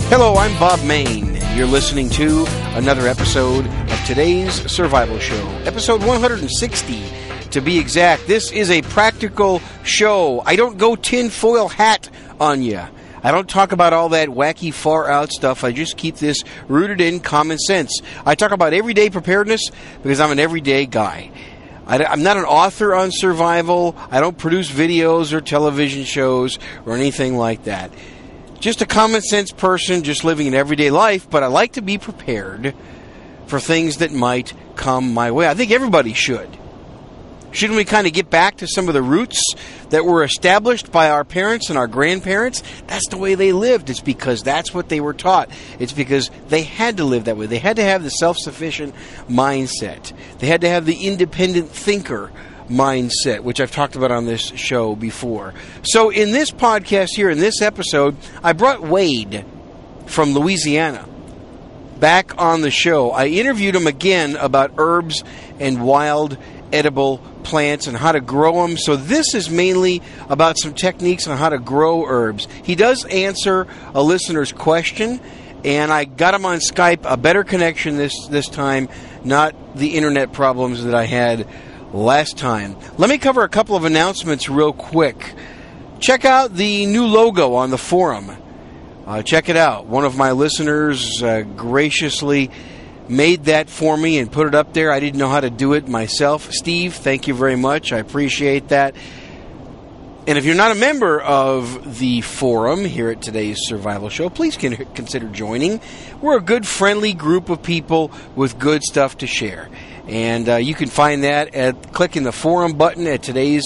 Hello, I'm Bob Main. You're listening to another episode of today's Survival Show, episode 160 to be exact. This is a practical show. I don't go tinfoil hat on you. I don't talk about all that wacky far-out stuff. I just keep this rooted in common sense. I talk about everyday preparedness because I'm an everyday guy. I'm not an author on survival. I don't produce videos or television shows or anything like that. Just a common sense person just living an everyday life, but I like to be prepared for things that might come my way. I think everybody should. Shouldn't we kind of get back to some of the roots that were established by our parents and our grandparents? That's the way they lived. It's because that's what they were taught. It's because they had to live that way. They had to have the self-sufficient mindset. They had to have the independent thinker mindset, which I've talked about on this show before. So in this podcast here, in this episode, I brought Wade from Louisiana back on the show. I interviewed him again about herbs and wild edible plants and how to grow them. So this is mainly about some techniques on how to grow herbs. He does answer a listener's question, and I got him on Skype, a better connection this time, not the internet problems that I had last time. Let me cover a couple of announcements real quick. Check out the new logo on the forum. Check it out. One of my listeners graciously made that for me and put it up there. I didn't know how to do it myself. Steve, thank you very much. I appreciate that. And if you're not a member of the forum here at today's Survival Show, please consider joining. We're a good, friendly group of people with good stuff to share. And you can find that at clicking the forum button at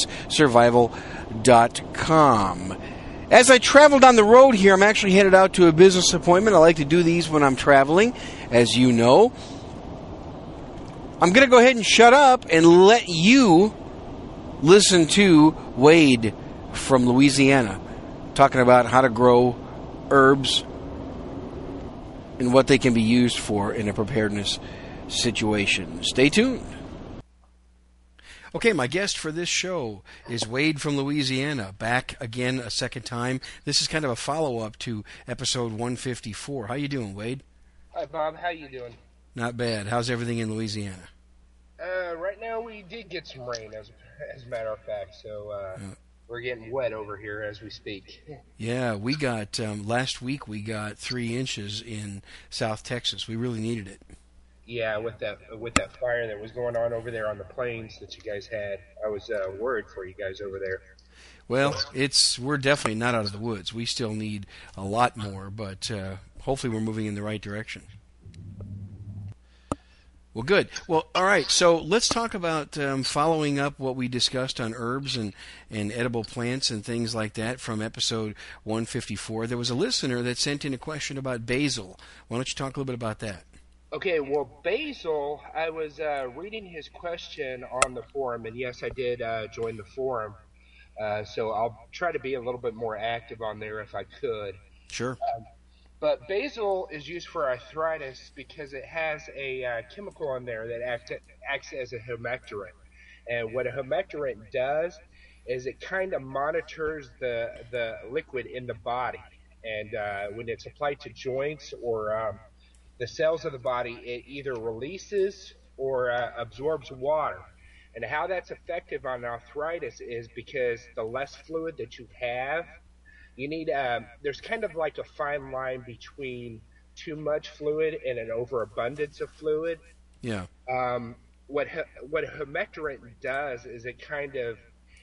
todayssurvival.com. As I traveled on the road here, I'm actually headed out to a business appointment. I like to do these when I'm traveling, as you know. I'm going to go ahead and shut up and let you listen to Wade from Louisiana talking about how to grow herbs and what they can be used for in a preparedness situation. Stay tuned. Okay, my guest for this show is Wade from Louisiana, back again a second time. This is kind of a follow-up to episode 154. How you doing, Wade? Hi, Bob. How you doing? Not bad. How's everything in Louisiana? Right now we did get some rain, as a matter of fact, so we're getting wet over here as we speak. Yeah, we got, last week we got 3 inches in South Texas. We really needed it. Yeah, with that fire that was going on over there on the plains that you guys had, I was worried for you guys over there. Well, we're definitely not out of the woods. We still need a lot more, but hopefully we're moving in the right direction. Well, good. Well, all right, so let's talk about following up what we discussed on herbs and edible plants and things like that from episode 154. There was a listener that sent in a question about basil. Why don't you talk a little bit about that? Okay, well, basil, I was reading his question on the forum, and yes, I did join the forum, so I'll try to be a little bit more active on there if I could. Sure. But basil is used for arthritis because it has a chemical in there that acts as a humectant. And what a humectant does is it kind of monitors the liquid in the body. And when it's applied to joints or the cells of the body, it either releases or absorbs water. And how that's effective on arthritis is because the less fluid that you have, you need there's kind of like a fine line between too much fluid and an overabundance of fluid. Yeah. What a humectant does is it kind of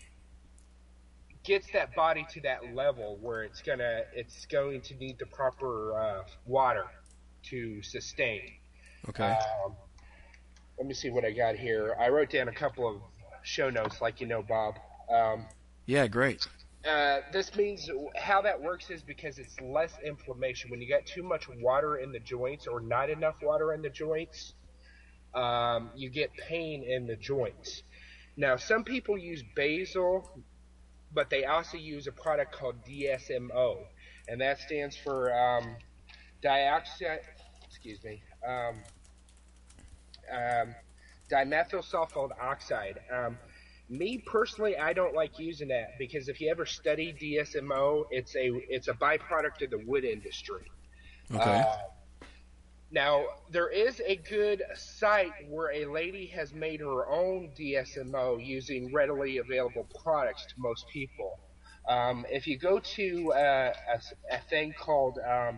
gets that body to that level where it's going to need the proper water to sustain. Okay. Let me see what I got here. I wrote down a couple of show notes, like you know, Bob. Yeah, great. This means how that works is because it's less inflammation. When you got too much water in the joints or not enough water in the joints, you get pain in the joints. Now, some people use basil, but they also use a product called DSMO, and that stands for dimethyl sulfide oxide. Me personally, I don't like using that because if you ever study DSMO, it's a byproduct of the wood industry. Okay. Now, there is a good site where a lady has made her own DSMO using readily available products to most people. If you go to a thing called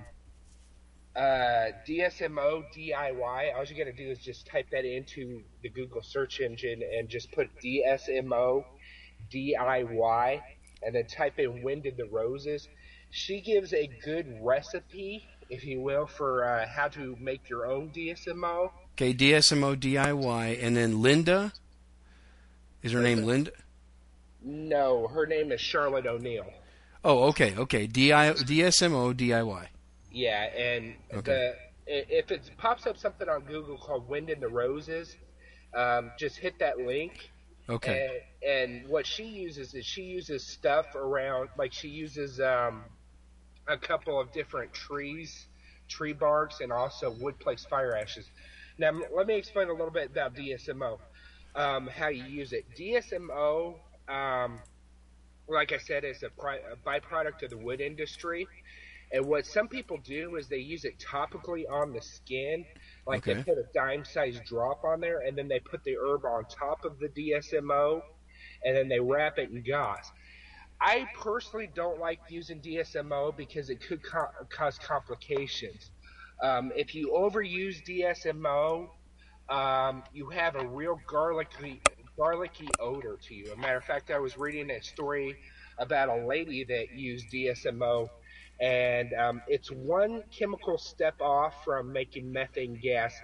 DSMO DIY, all you got to do is just type that into the Google search engine and just put DSMO DIY and then type in Wind in the Roses. She gives a good recipe, if you will, for how to make your own DSMO. Okay, DSMO DIY, and then Linda. Is her name Linda? No, her name is Charlotte O'Neill. Oh, okay. DSMO DIY. Yeah, and Okay. if it pops up something on Google called Wind in the Roses, just hit that link. Okay. And what she uses is she uses stuff around, like she uses a couple of different tree barks, and also wood place fire ashes. Now, let me explain a little bit about DSMO, how you use it. DSMO, like I said, is a byproduct of the wood industry. And what some people do is they use it topically on the skin, like they Okay. put a dime-sized drop on there, and then they put the herb on top of the DSMO, and then they wrap it in gauze. I personally don't like using DSMO because it could cause complications. If you overuse DSMO, you have a real garlicky odor to you. As a matter of fact, I was reading a story about a lady that used DSMO, and it's one chemical step off from making methane gas.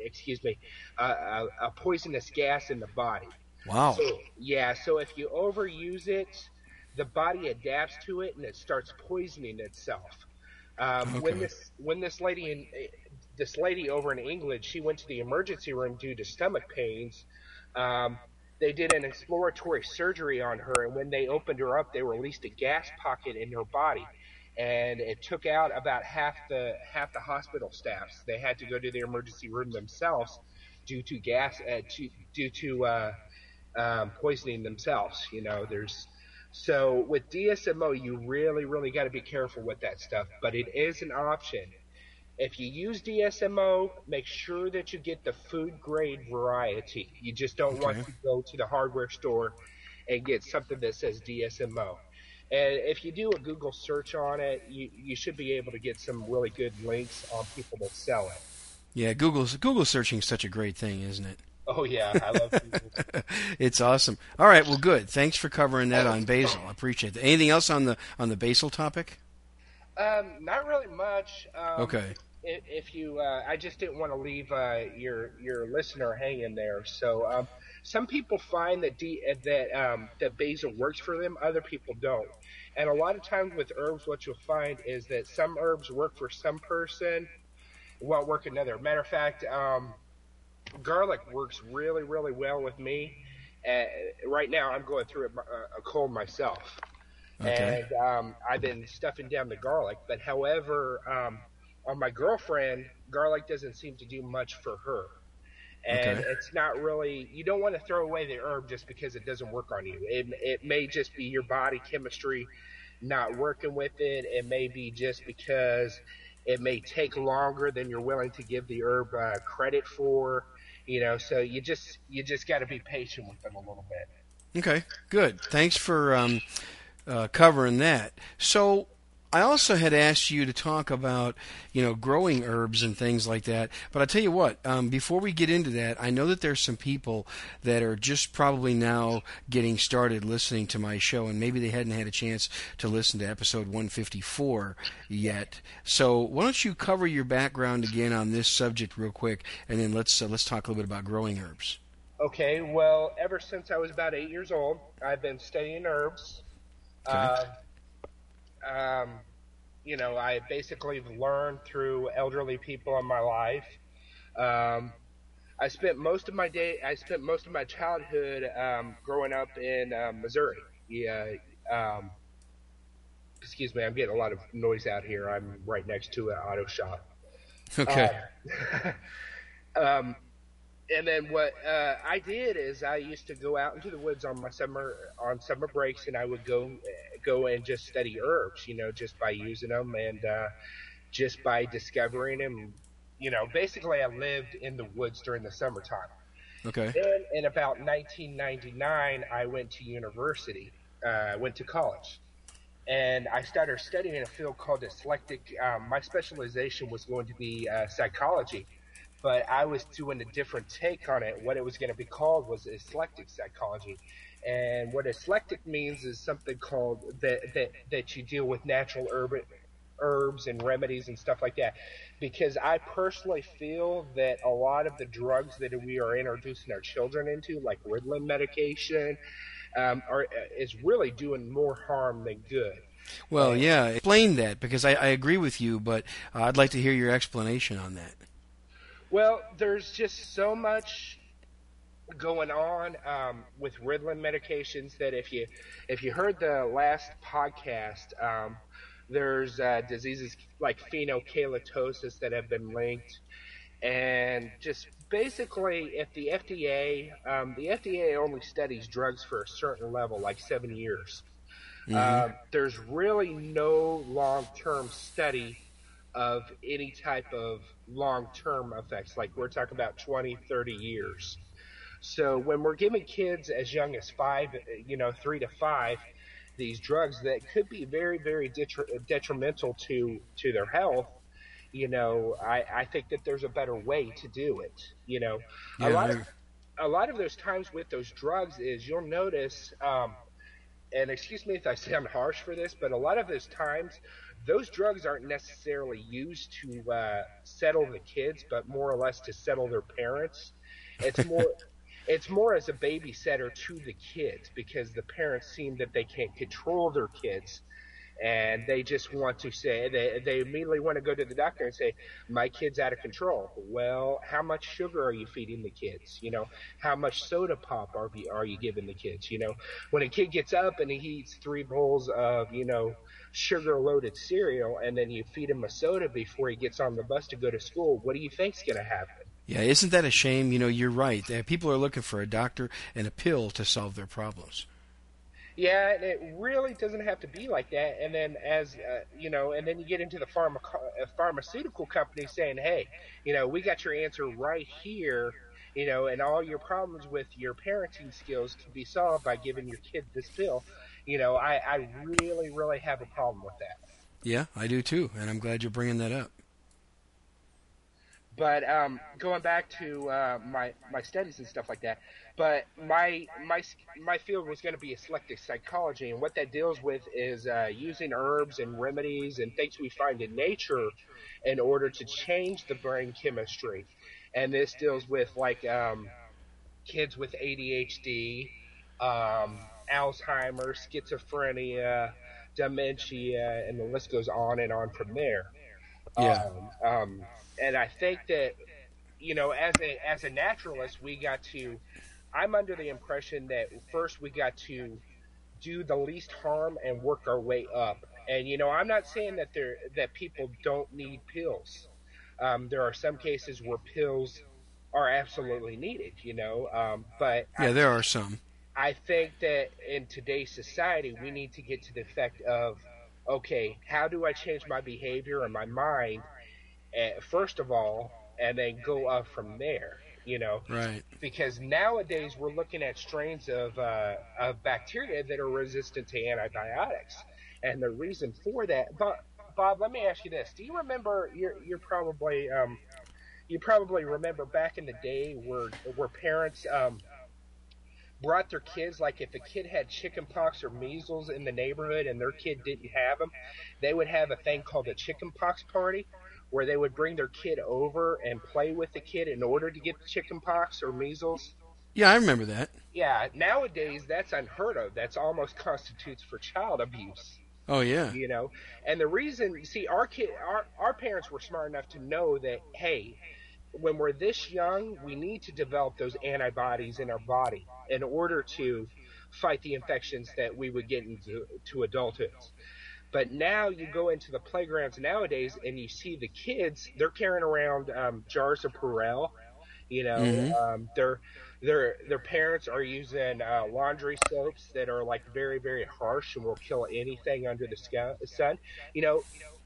A poisonous gas in the body. Wow. So yeah, so if you overuse it, the body adapts to it and it starts poisoning itself. Okay. When this lady over in England, she went to the emergency room due to stomach pains. They did an exploratory surgery on her, and when they opened her up, they released a gas pocket in her body, and it took out about half the hospital staffs. They had to go to the emergency room themselves due to poisoning themselves. So with DSMO, you really, really got to be careful with that stuff, but it is an option. If you use DSMO, make sure that you get the food grade variety. You just don't want Okay. to go to the hardware store and get something that says DSMO. And if you do a Google search on it, you should be able to get some really good links on people that sell it. Yeah, Google searching is such a great thing, isn't it? Oh yeah, I love Google. It's awesome. All right, well, good. Thanks for covering that on basil. I appreciate that. Anything else on the basil topic? Not really much. Okay. If you, I just didn't want to leave your listener hanging there. So some people find that basil works for them, other people don't. And a lot of times with herbs, what you'll find is that some herbs work for some person, won't work another. Matter of fact, garlic works really, really well with me. Right now, I'm going through a cold myself, Okay. and I've been stuffing down the garlic. But however, on my girlfriend, garlic doesn't seem to do much for her. And Okay. it's not really, you don't want to throw away the herb just because it doesn't work on you. It may just be your body chemistry not working with it. It may be just because it may take longer than you're willing to give the herb credit for. So you just got to be patient with them a little bit. Okay. Good. Thanks for covering that. So I also had asked you to talk about, growing herbs and things like that. But I tell you what, before we get into that, I know that there's some people that are just probably now getting started listening to my show, and maybe they hadn't had a chance to listen to episode 154 yet. So why don't you cover your background again on this subject real quick, and then let's talk a little bit about growing herbs. Okay, well, ever since I was about 8 years old, I've been studying herbs. Okay. Uh, I basically learned through elderly people in my life. I spent most of my childhood growing up in Missouri. Yeah. Excuse me, I'm getting a lot of noise out here. I'm right next to an auto shop. Okay. Um, and then what I did is I used to go out into the woods on summer breaks, and I would go and just study herbs, just by using them. And just by discovering them. Basically, I lived in the woods during the summertime. Okay. Then, in about 1999, I went to university, went to college, and I started studying in a field called dyslectic. My specialization was going to be psychology, but I was doing a different take on it. What it was going to be called was dyslectic psychology. And what dyslectic means is something called that you deal with natural herbs and remedies and stuff like that. Because I personally feel that a lot of the drugs that we are introducing our children into, like Ritalin medication, is really doing more harm than good. Well, yeah, explain that, because I agree with you, but I'd like to hear your explanation on that. Well, there's just so much going on with Ritalin medications that if you heard the last podcast, there's diseases like phenylketosis that have been linked, and just basically, if the FDA only studies drugs for a certain level, like 7 years. Mm-hmm. There's really no long-term study of any type of long-term effects. Like we're talking about 20, 30 years. So when we're giving kids as young as 3 to 5, these drugs that could be very, very detrimental to their health, I think that there's a better way to do it. A lot of Yeah. a lot of those times with those drugs is you'll notice, and excuse me if I sound harsh for this, but a lot of those times those drugs aren't necessarily used to settle the kids, but more or less to settle their parents. It's more it's more as a babysitter to the kids because the parents seem that they can't control their kids, and they just want to say they immediately want to go to the doctor and say my kid's out of control. Well, how much sugar are you feeding the kids? How much soda pop are you giving the kids? When a kid gets up and he eats 3 bowls of sugar loaded cereal, and then you feed him a soda before he gets on the bus to go to school, what do you think's going to happen? Yeah, isn't that a shame? You're right. People are looking for a doctor and a pill to solve their problems. Yeah, and it really doesn't have to be like that. And then and then you get into the pharmaceutical company saying, "Hey, we got your answer right here. And all your problems with your parenting skills can be solved by giving your kid this pill." I really, really have a problem with that. Yeah, I do too, and I'm glad you're bringing that up. But going back to my studies and stuff like that, but my field was going to be eclectic psychology, and what that deals with is using herbs and remedies and things we find in nature in order to change the brain chemistry. And this deals with like kids with ADHD, Alzheimer's, schizophrenia, dementia, and the list goes on and on from there. Yeah. And I think that as a naturalist, I'm under the impression that first we got to do the least harm and work our way up. And I'm not saying that people don't need pills. There are some cases where pills are absolutely needed. But Yeah, there are some. I think that in today's society, we need to get to the effect of, okay, how do I change my behavior and my mind, first of all, and then go up from there, Right. Because nowadays we're looking at strains of bacteria that are resistant to antibiotics. And the reason for that, Bob, let me ask you this. Do you remember, you probably remember back in the day where parents brought their kids, like if a kid had chickenpox or measles in the neighborhood and their kid didn't have them, they would have a thing called a chickenpox party where they would bring their kid over and play with the kid in order to get the chickenpox or measles. Yeah, I remember that. Yeah, nowadays that's unheard of. That's almost constitutes for child abuse. Oh, yeah. And the reason, you see, our parents were smart enough to know that, hey, when we're this young, we need to develop those antibodies in our body in order to fight the infections that we would get into adulthood. But now you go into the playgrounds nowadays and you see the kids, they're carrying around jars of Purell. Mm-hmm. Their parents are using laundry soaps that are like very, very harsh and will kill anything under the sun.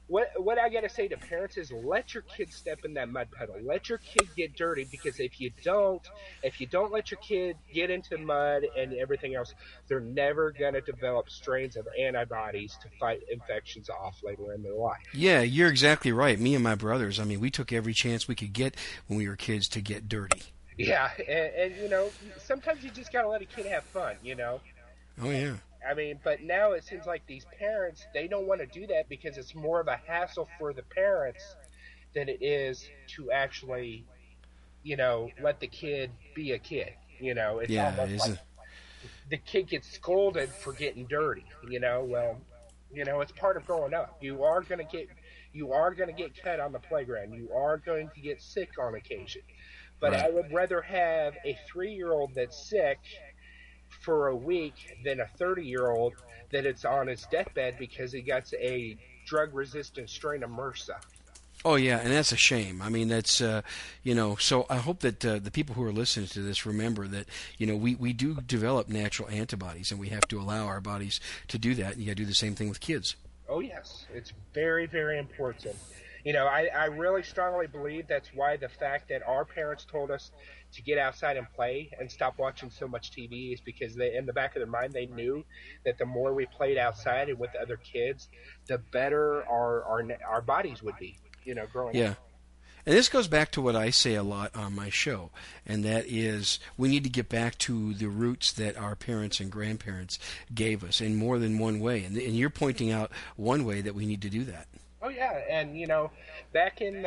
what I gotta say to parents is let your kid step in that mud puddle. Let your kid get dirty, because if you don't let your kid get into mud and everything else, they're never gonna develop strains of antibodies to fight infections off later in their life. Yeah, you're exactly right. Me and my brothers, I mean, we took every chance we could get when we were kids to get dirty. Yeah, and sometimes you just gotta let a kid have fun. Oh yeah. I mean, but now it seems like these parents, they don't want to do that because it's more of a hassle for the parents than it is to actually, let the kid be a kid. It's Yeah, it almost is. like the kid gets scolded for getting dirty. Well, it's part of growing up. You are gonna get cut on the playground. You are going to get sick on occasion. But Right. I would rather have a 3-year-old that's sick for a week than a 30-year-old that it's on his deathbed because he got a drug-resistant strain of MRSA. Oh yeah, and that's a shame. I mean, that's So I hope that the people who are listening to this remember that we do develop natural antibodies, and we have to allow our bodies to do that. And you got to do the same thing with kids. Oh yes, it's very, very important. I really strongly believe that's why the fact that our parents told us to get outside and play and stop watching so much TV is because in the back of their mind, they knew that the more we played outside and with other kids, the better our bodies would be. Growing Yeah. up. And this goes back to what I say a lot on my show, and that is we need to get back to the roots that our parents and grandparents gave us in more than one way. And you're pointing out one way that we need to do that. Oh yeah, and back in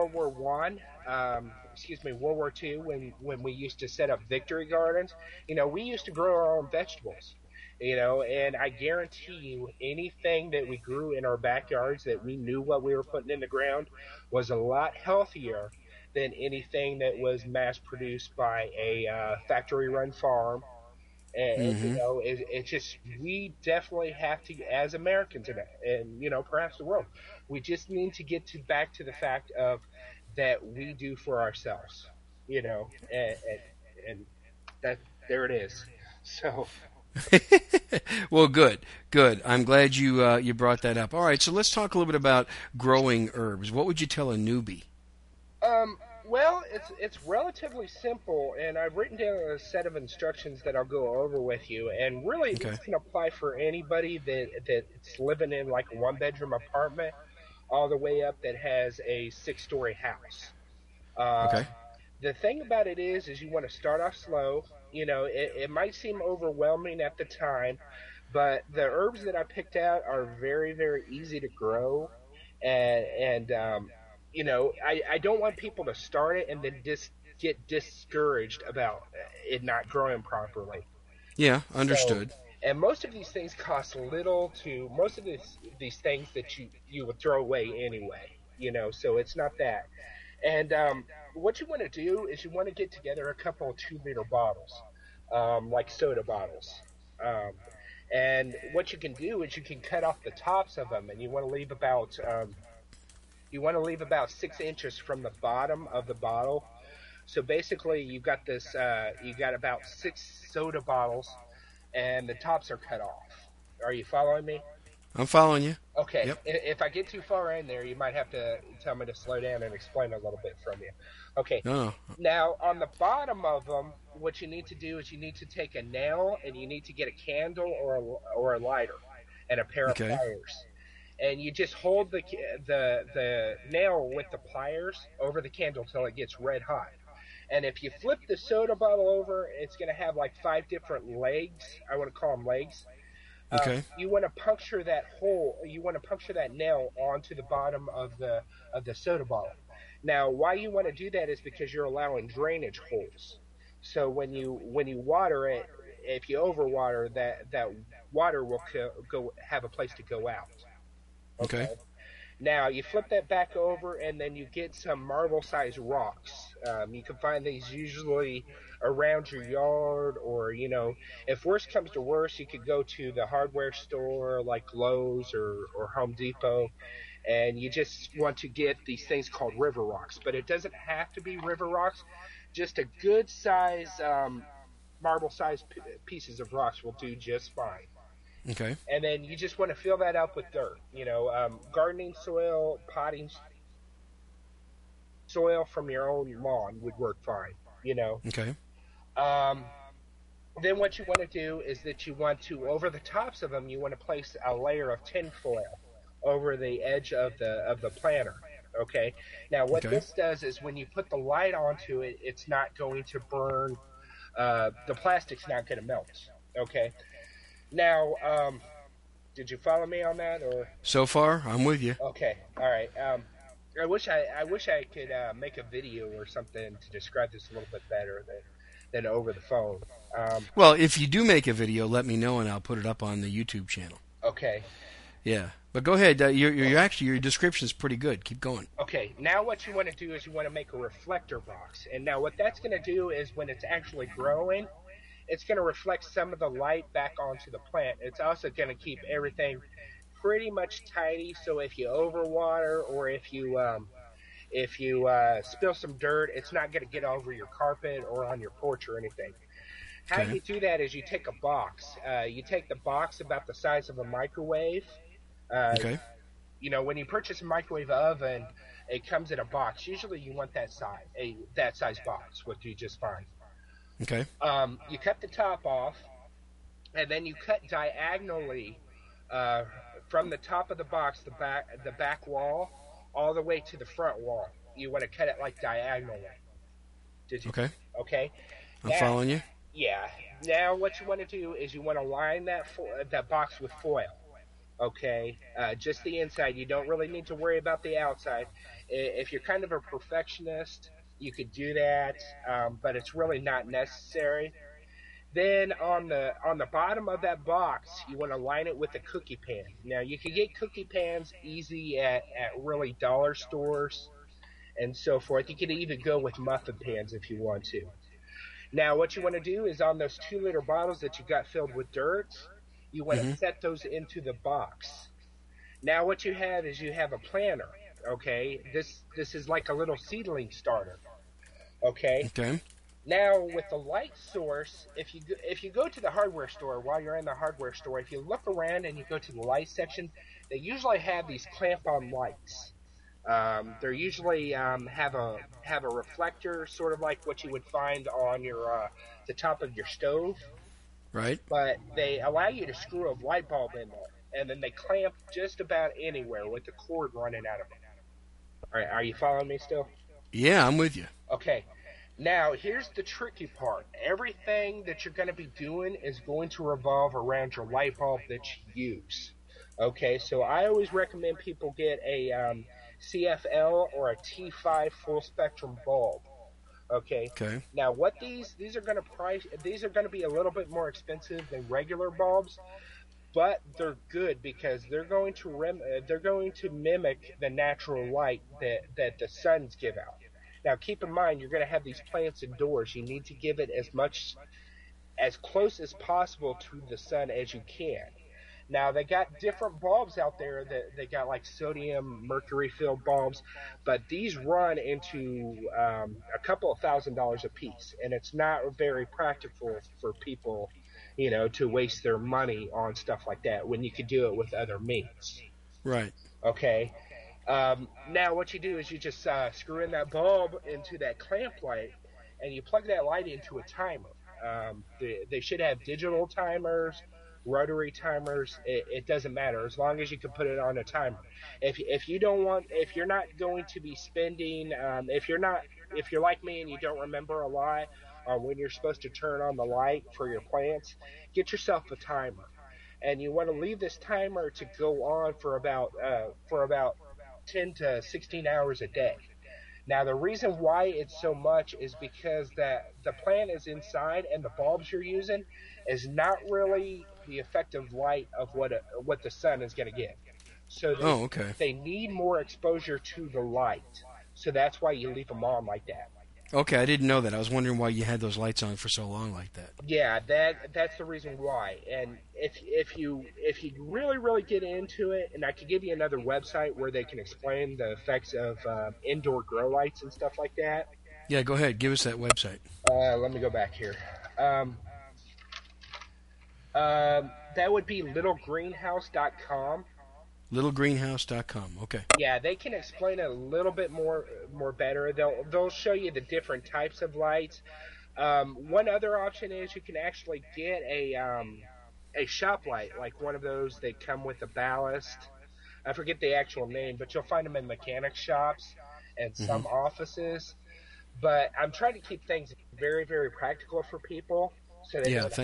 World War II, when we used to set up victory gardens, we used to grow our own vegetables. And I guarantee you, anything that we grew in our backyards that we knew what we were putting in the ground was a lot healthier than anything that was mass produced by a factory-run farm. And Hmm. it's just we definitely have to, as Americans, and perhaps the world, we just need to get back to the fact of that we do for ourselves. And that there it is. So. Well, good, good. I'm glad you brought that up. All right, so let's talk a little bit about growing herbs. What would you tell a newbie? Well, it's relatively simple, and I've written down a set of instructions that I'll go over with you. And really, Okay. this can apply for anybody that's living in like a one-bedroom apartment, all the way up that has a six-story house. Okay. The thing about it is you want to start off slow. It might seem overwhelming at the time, but the herbs that I picked out are very, very easy to grow, and I don't want people to start it and then just get discouraged about it not growing properly. Yeah, So, understood. and most of these things cost little to most of these things that you would throw away anyway. So it's not that. And what you want to do is you want to get together a couple of 2-liter bottles, like soda bottles. Um, and what you can do is you can cut off the tops of them, and you want to leave about 6 inches from the bottom of the bottle. So basically, you got about 6 soda bottles, and the tops are cut off. Are you following me? I'm following you. Okay. Yep. If I get too far in there, you might have to tell me to slow down and explain a little bit from you. Okay. No, no. Now, on the bottom of them, what you need to do is you need to take a nail and you need to get a candle or a lighter and a pair of Okay. pliers. And you just hold the nail with the pliers over the candle till it gets red hot. And if you flip the soda bottle over, it's going to have like 5 different legs. I want to call them legs. Okay. You want to puncture that hole. You want to puncture that nail onto the bottom of the soda bottle. Now, why you want to do that is because you're allowing drainage holes. So when you water it, if you overwater, that water will go have a place to go out. Okay. Okay. Now you flip that back over, and then you get some marble-sized rocks. You can find these usually around your yard, or if worst comes to worst, you could go to the hardware store like Lowe's or Home Depot, and you just want to get these things called river rocks. But it doesn't have to be river rocks. Just a good size marble-sized pieces of rocks will do just fine. Okay. And then you just want to fill that up with dirt. Gardening soil, potting soil from your own lawn would work fine. You know. Okay. Um, then what you want to do is that you want to, over the tops of them, you want to place a layer of tinfoil over the edge of the planter. Okay. Now what Okay. this does is when you put the light onto it, it's not going to burn. The plastic's not going to melt. Okay. Now, did you follow me on that, or? So far, I'm with you. Okay. All right. I wish I could make a video or something to describe this a little bit better than over the phone. Well, if you do make a video, let me know and I'll put it up on the YouTube channel. Okay. Yeah, but go ahead. Your description is pretty good. Keep going. Okay. Now what you want to do is you want to make a reflector box, and now what that's going to do is when it's actually growing, it's going to reflect some of the light back onto the plant. It's also going to keep everything pretty much tidy. So if you overwater or if you spill some dirt, it's not going to get over your carpet or on your porch or anything. How Okay. you do that is you take a box. You take the box about the size of a microwave. Okay. When you purchase a microwave oven, it comes in a box. Usually, you want that size box, which you just find. Okay. You cut the top off, and then you cut diagonally from the top of the box, the back wall, all the way to the front wall. You want to cut it like diagonally. Did you? Okay. Okay. I'm Now- following you. Yeah. Now what you want to do is you want to line that box with foil. Okay. Just the inside. You don't really need to worry about the outside. If you're kind of a perfectionist, you could do that, but it's really not necessary. Then on the bottom of that box, you want to line it with a cookie pan. Now you can get cookie pans easy at really dollar stores and so forth. You could even go with muffin pans if you want to. Now what you want to do is on those 2-liter bottles that you got filled with dirt, you want to set those into the box. Now what you have is you have a planter. Okay, this is like a little seedling starter. Okay. Okay. Now, with the light source, if you go to the hardware store, while you're in the hardware store, if you look around and you go to the light section, they usually have these clamp-on lights. They usually have a reflector, sort of like what you would find on your the top of your stove, Right. but they allow you to screw a light bulb in there, and then they clamp just about anywhere with the cord running out of them. All right, are you following me still? Yeah, I'm with you. Okay. Now, here's the tricky part. Everything that you're going to be doing is going to revolve around your light bulb that you use. Okay, so I always recommend people get a CFL or a T5 full spectrum bulb. Okay. Okay. Now, what these are going to be a little bit more expensive than regular bulbs, but they're good because they're going to mimic the natural light that the suns give out. Now, keep in mind, you're going to have these plants indoors. You need to give it as close as possible to the sun as you can. Now, they got different bulbs out there that they got like sodium, mercury-filled bulbs, but these run into a couple of $1,000s a piece, and it's not very practical for people, to waste their money on stuff like that when you could do it with other means. Right. Okay. Now what you do is you just screw in that bulb into that clamp light, and you plug that light into a timer. They should have digital timers, rotary timers. It doesn't matter as long as you can put it on a timer. If you're not going to be spending, if you're like me and you don't remember a lot on when you're supposed to turn on the light for your plants, get yourself a timer, and you want to leave this timer to go on for about 10 to 16 hours a day. Now, the reason why it's so much is because that the plant is inside and the bulbs you're using is not really the effective light of what the sun is going to get. So they need more exposure to the light. So that's why you leave them on like that. Okay, I didn't know that. I was wondering why you had those lights on for so long like that. Yeah, that's the reason why. And if you really get into it, and I could give you another website where they can explain the effects of indoor grow lights and stuff like that. Yeah, go ahead. Give us that website. Let me go back here. That would be littlegreenhouse.com. Littlegreenhouse.com. Okay. Yeah, they can explain it a little bit more better. They'll show you the different types of lights. One other option is you can actually get a shop light, like one of those that come with a ballast. I forget the actual name, but you'll find them in mechanic shops and some offices. But I'm trying to keep things very, very practical for people, so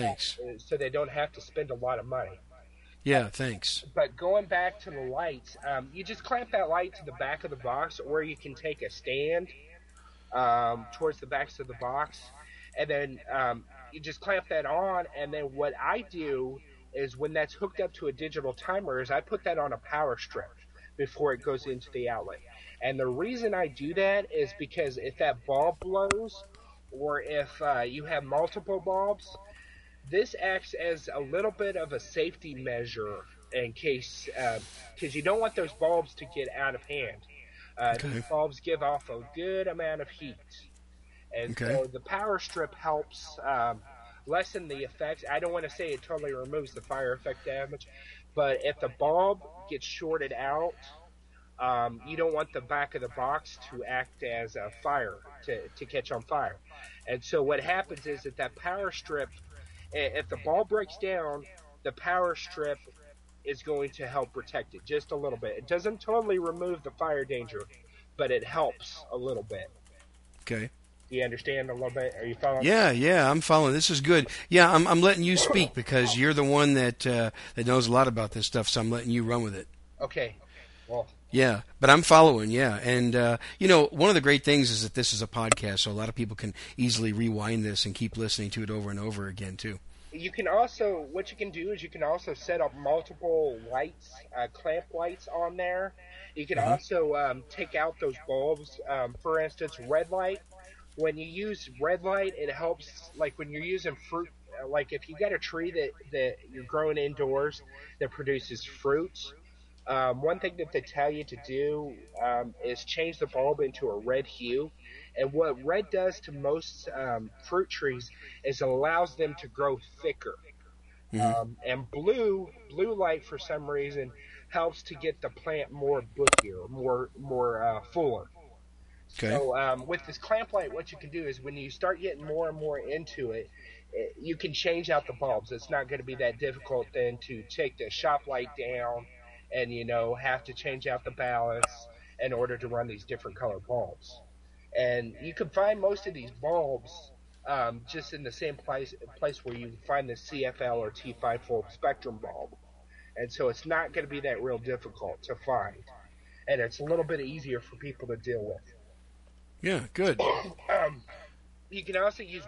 so they don't have to spend a lot of money. Yeah, thanks. But going back to the lights, you just clamp that light to the back of the box, or you can take a stand towards the backs of the box, and then you just clamp that on. And then what I do is, when that's hooked up to a digital timer, is I put that on a power strip before it goes into the outlet. And the reason I do that is because if that bulb blows, or if you have multiple bulbs, this acts as a little bit of a safety measure in case, because you don't want those bulbs to get out of hand. These bulbs give off a good amount of heat. And so the power strip helps lessen the effects. I don't want to say it totally removes the fire effect damage, but if the bulb gets shorted out, you don't want the back of the box to act as a fire, to catch on fire. And so what happens is that power strip, if the bulb breaks down, the power strip is going to help protect it just a little bit. It doesn't totally remove the fire danger, but it helps a little bit. Okay. Do you understand a little bit? Are you following? Yeah, I'm following. This is good. Yeah, I'm letting you speak because you're the one that knows a lot about this stuff, so I'm letting you run with it. Okay. Well. Yeah, but I'm following, yeah. And, one of the great things is that this is a podcast, so a lot of people can easily rewind this and keep listening to it over and over again, too. You can also, what you can do is you can also set up multiple lights, clamp lights on there. You can also take out those bulbs. For instance, red light. When you use red light, it helps, like when you're using fruit, like if you got a tree that you're growing indoors that produces fruits. One thing that they tell you to do is change the bulb into a red hue. And what red does to most fruit trees is it allows them to grow thicker. And blue light, for some reason, helps to get the plant more bushier, more fuller. Okay. So with this clamp light, what you can do is when you start getting more and more into it, you can change out the bulbs. It's not going to be that difficult then to take the shop light down and, have to change out the ballasts in order to run these different color bulbs. And you can find most of these bulbs just in the same place where you find the CFL or T5 full spectrum bulb. And so it's not going to be that real difficult to find. And it's a little bit easier for people to deal with. Yeah, good. You can also use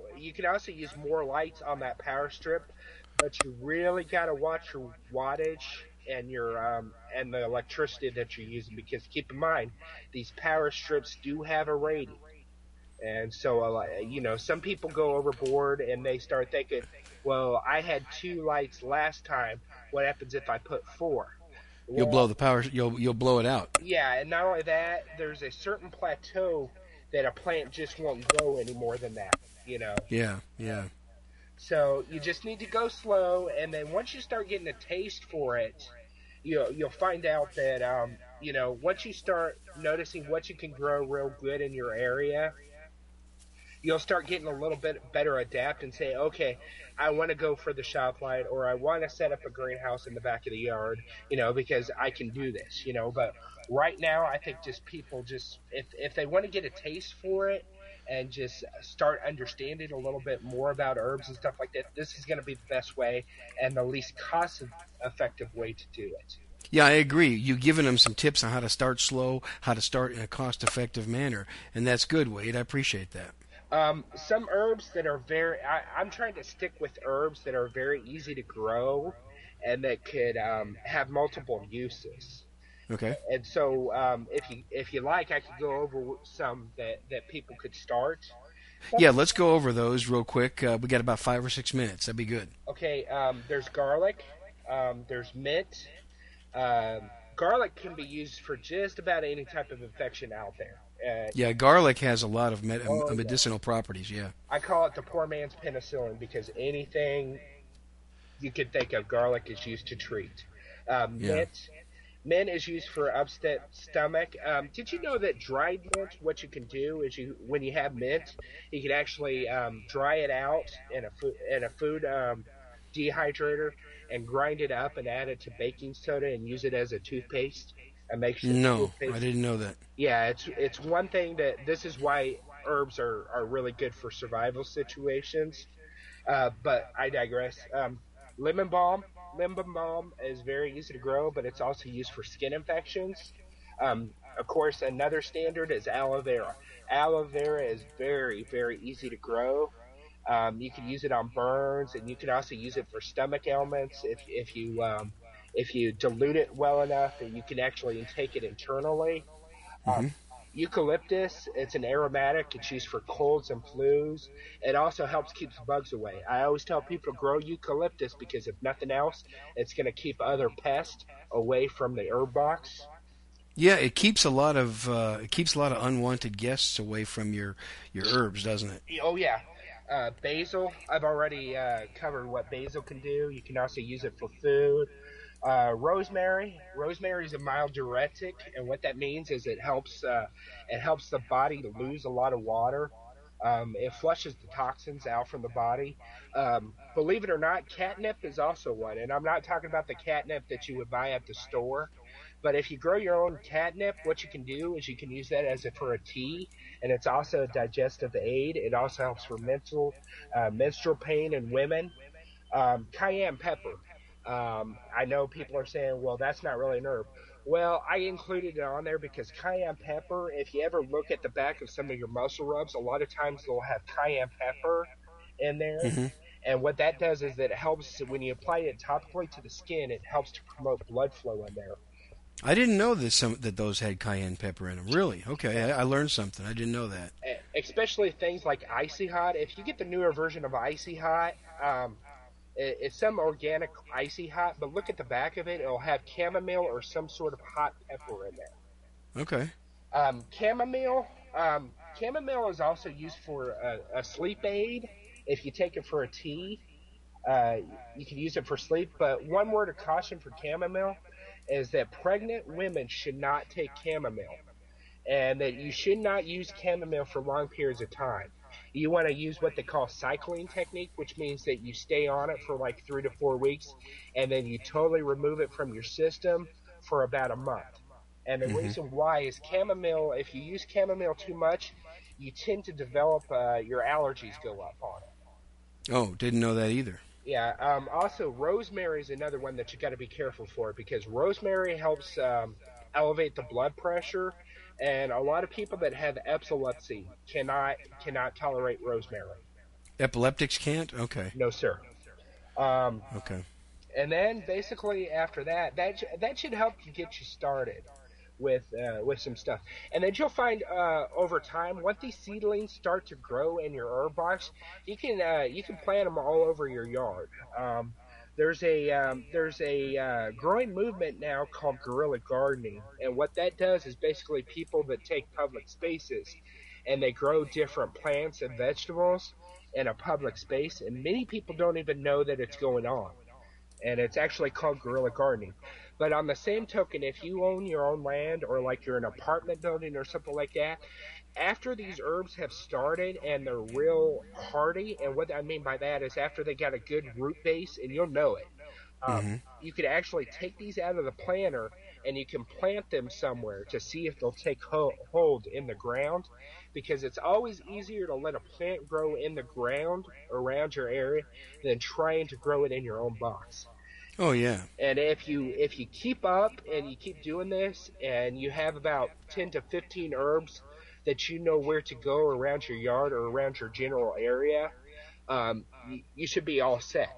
more lights on that power strip, but you really got to watch your wattage and your and the electricity that you're using, because keep in mind these power strips do have a rating, and so some people go overboard and they start thinking, well, I had 2 lights last time, what happens if I put 4? You'll blow the power. You'll blow it out. Yeah, and not only that, there's a certain plateau that a plant just won't grow any more than that. Yeah. So you just need to go slow, and then once you start getting a taste for it, you'll find out that once you start noticing what you can grow real good in your area, you'll start getting a little bit better adapt and say, okay, I want to go for the shop light, or I want to set up a greenhouse in the back of the yard, because I can do this, But right now, I think people if they want to get a taste for it and just start understanding a little bit more about herbs and stuff like that, this is going to be the best way and the least cost-effective way to do it. Yeah, I agree. You've given them some tips on how to start slow, how to start in a cost-effective manner, and that's good, Wade. I appreciate that. Some herbs that are I'm trying to stick with herbs that are very easy to grow and that could have multiple uses. Okay. And so if you like, I could go over some that people could start. Yeah, let's go over those real quick. We got about 5 or 6 minutes. That'd be good. Okay, there's garlic. There's mint. Garlic can be used for just about any type of infection out there. Yeah, garlic has a lot of medicinal properties, yeah. I call it the poor man's penicillin because anything you could think of garlic is used to treat. Yeah. Mint is used for upset stomach. Did you know that dried mint? What you can do is when you have mint, you can actually dry it out in a food dehydrator and grind it up and add it to baking soda and use it as a toothpaste. A makeshift No, I toothpaste. didn't know that. Yeah, it's one thing that this is why herbs are really good for survival situations. But I digress. Lemon balm. Lemon balm is very easy to grow, but it's also used for skin infections. Of course, another standard is aloe vera. Aloe vera is very, very easy to grow. You can use it on burns, and you can also use it for stomach ailments if you dilute it well enough, and you can actually take it internally. Um, Eucalyptus, it's an aromatic. It's used for colds and flus. It also helps keep bugs away. I always tell people to grow eucalyptus because if nothing else, it's going to keep other pests away from the herb box. Yeah, it keeps a lot of unwanted guests away from your herbs, doesn't it? Oh yeah. Basil, I've already covered what basil can do. You can also use it for food. Rosemary is a mild diuretic, and what that means is it helps the body to lose a lot of water. It flushes the toxins out from the body. Believe it or not, catnip is also one, and I'm not talking about the catnip that you would buy at the store. But if you grow your own catnip, what you can do is you can use that for a tea, and it's also a digestive aid. It also helps for menstrual pain in women. Cayenne pepper. I know people are saying, well, that's not really an herb. Well, I included it on there because cayenne pepper, if you ever look at the back of some of your muscle rubs, a lot of times they'll have cayenne pepper in there. Hmm. And what that does is that it helps when you apply it topically to the skin, it helps to promote blood flow in there. I didn't know that those had cayenne pepper in them. Really? Okay, I learned something. I didn't know that. Especially things like Icy Hot. If you get the newer version of Icy Hot, it's some organic Icy Hot, but look at the back of it. It'll have chamomile or some sort of hot pepper in there. Okay. Chamomile. Chamomile is also used for a sleep aid. If you take it for a tea, you can use it for sleep. But one word of caution for chamomile is that pregnant women should not take chamomile, and that you should not use chamomile for long periods of time. You want to use what they call cycling technique, which means that you stay on it for like 3 to 4 weeks, and then you totally remove it from your system for about a month. And the reason why is chamomile, if you use chamomile too much, you tend to develop your allergies go up on it. Oh, didn't know that either. Yeah. Also, rosemary is another one that you got to be careful for because rosemary helps elevate the blood pressure, and a lot of people that have epilepsy cannot tolerate rosemary. Epileptics can't? Okay. No, sir. Um, Okay. and then basically after that should help you get you started with some stuff. And then you'll find over time, once these seedlings start to grow in your herb box, you can plant them all over your yard. There's a growing movement now called guerrilla gardening, and what that does is basically people that take public spaces and they grow different plants and vegetables in a public space, and many people don't even know that it's going on. And it's actually called guerrilla gardening. But on the same token, if you own your own land or like you're an apartment building or something like that, after these herbs have started and they're real hardy, and what I mean by that is after they got a good root base, and you'll know it, you could actually take these out of the planter and you can plant them somewhere to see if they'll take hold in the ground, because it's always easier to let a plant grow in the ground around your area than trying to grow it in your own box. Oh, yeah. And if you keep up and you keep doing this, and you have about 10 to 15 herbs that you know where to go around your yard or around your general area, you should be all set.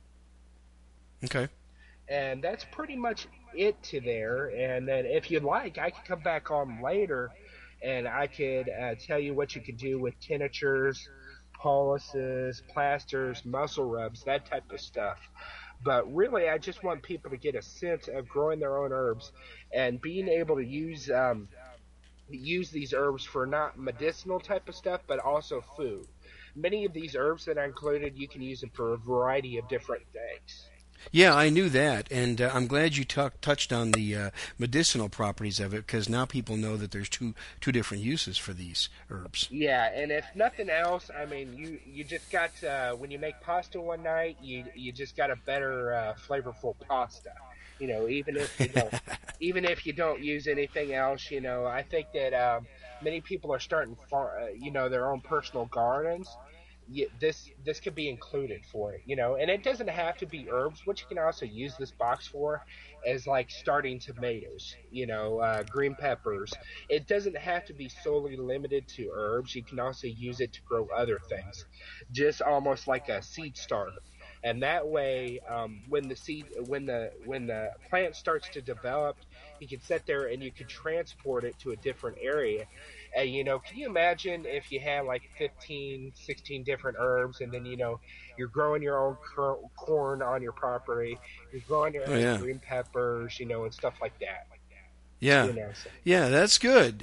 Okay. And that's pretty much it to there. And then if you'd like, I could come back on later and I could tell you what you could do with tinctures, poultices, plasters, muscle rubs, that type of stuff. But really, I just want people to get a sense of growing their own herbs and being able to use these herbs for not medicinal type of stuff, but also food. Many of these herbs that I included, you can use them for a variety of different things. Yeah, I knew that, and I'm glad you touched on the medicinal properties of it, because now people know that there's two different uses for these herbs. Yeah, and if nothing else, I mean, you just got when you make pasta one night, you just got a better flavorful pasta. Even if you don't use anything else, I think that many people are starting their own personal gardens. This could be included for it, and it doesn't have to be herbs. What you can also use this box for is like starting tomatoes, green peppers. It doesn't have to be solely limited to herbs. You can also use it to grow other things, just almost like a seed starter. And that way, when the plant starts to develop, you can sit there and you can transport it to a different area. And, can you imagine if you had like 15, 16 different herbs, and then, you're growing your own corn on your property, you're growing your own green peppers, and stuff like that. Yeah. Yeah, that's good.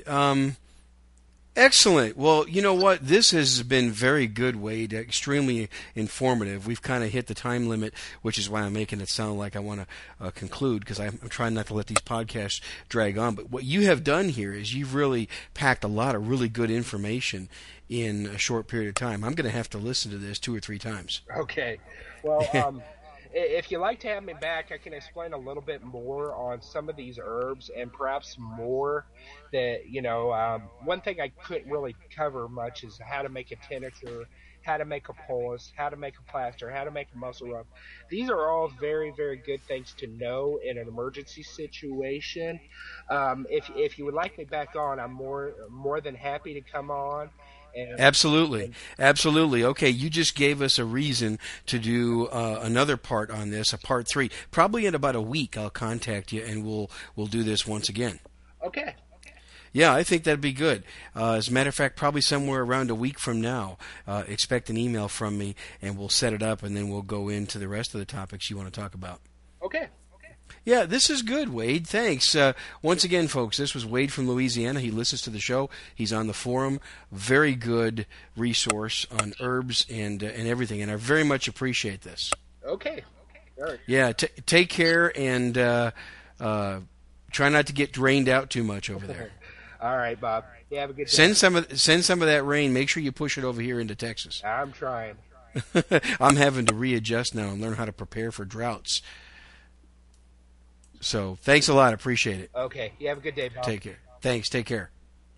Excellent. Well, you know what? This has been very good, Wade. Extremely informative. We've kind of hit the time limit, which is why I'm making it sound like I want to conclude, because I'm trying not to let these podcasts drag on. But what you have done here is you've really packed a lot of really good information in a short period of time. I'm going to have to listen to this 2 or 3 times. Okay. Well, if you'd like to have me back, I can explain a little bit more on some of these herbs, and perhaps more that, one thing I couldn't really cover much is how to make a tincture, how to make a poultice, how to make a plaster, how to make a muscle rub. These are all very, very good things to know in an emergency situation. If you would like me back on, I'm more than happy to come on. Absolutely. Okay, you just gave us a reason to do another part on this, a part 3. Probably in about a week, I'll contact you and we'll do this once again. Okay. Yeah, I think that'd be good. As a matter of fact, probably somewhere around a week from now, expect an email from me, and we'll set it up, and then we'll go into the rest of the topics you want to talk about. Okay. Yeah, this is good, Wade. Thanks. Once again, folks, this was Wade from Louisiana. He listens to the show. He's on the forum. Very good resource on herbs and everything, and I very much appreciate this. Okay. All right. Yeah, take care, and try not to get drained out too much over there. All right, Bob. Yeah, have a good day. Send some of that rain. Make sure you push it over here into Texas. I'm trying. I'm having to readjust now and learn how to prepare for droughts. So, thanks a lot. Appreciate it. Okay. You have a good day, Bob. Take care. Thanks. Take care.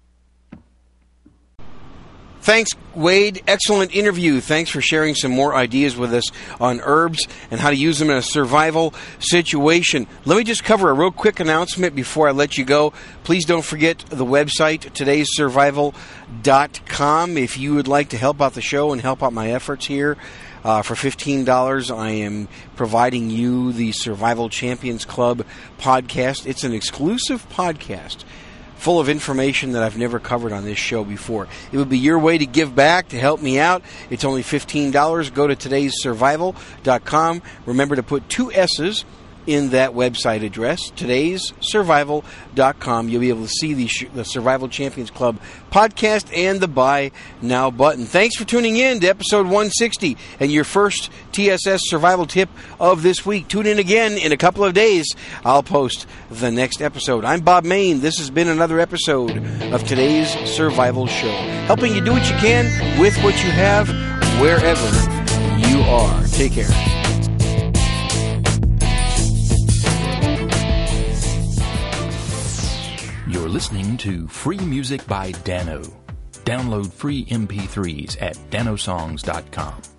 Thanks, Wade. Excellent interview. Thanks for sharing some more ideas with us on herbs and how to use them in a survival situation. Let me just cover a real quick announcement before I let you go. Please don't forget the website, todaysurvival.com. If you would like to help out the show and help out my efforts here, for $15, I am providing you the Survival Champions Club podcast. It's an exclusive podcast full of information that I've never covered on this show before. It would be your way to give back, to help me out. It's only $15. Go to todaysurvival.com. Remember to put 2 S's in that website address, todaysurvival.com. You'll be able to see the Survival Champions Club podcast and the Buy Now button. Thanks for tuning in to episode 160 and your first TSS survival tip of this week. Tune in again in a couple of days. I'll post the next episode. I'm Bob Mayne. This has been another episode of Today's Survival Show, helping you do what you can with what you have, wherever you are. Take care. You're listening to Free Music by Dano. Download free MP3s at danosongs.com.